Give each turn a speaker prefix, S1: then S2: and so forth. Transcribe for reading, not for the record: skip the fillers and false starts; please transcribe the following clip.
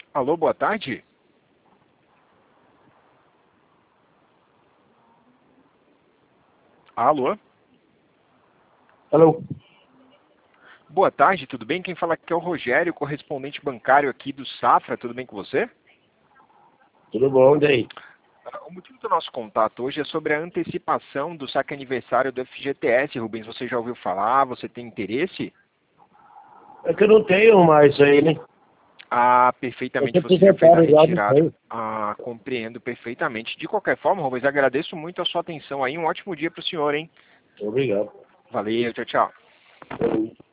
S1: Alô, boa tarde. Alô?
S2: Alô?
S1: Boa tarde, tudo bem? Quem fala aqui é o Rogério, correspondente bancário aqui do Safra, tudo bem com você?
S2: Tudo bom, daí?
S1: O motivo do nosso contato hoje é sobre a antecipação do saque aniversário do FGTS, Rubens. Você já ouviu falar? Você tem interesse?
S2: É que eu não tenho mais aí, né?
S1: Ah,
S2: Eu
S1: perfeitamente,
S2: tô
S1: você já fez a
S2: aposentado já, não
S1: retirada.
S2: tenho.
S1: Ah, compreendo perfeitamente. De qualquer forma, Rubens, agradeço muito a sua atenção aí. Um ótimo dia para o senhor, hein?
S2: Obrigado.
S1: Valeu, tchau, tchau.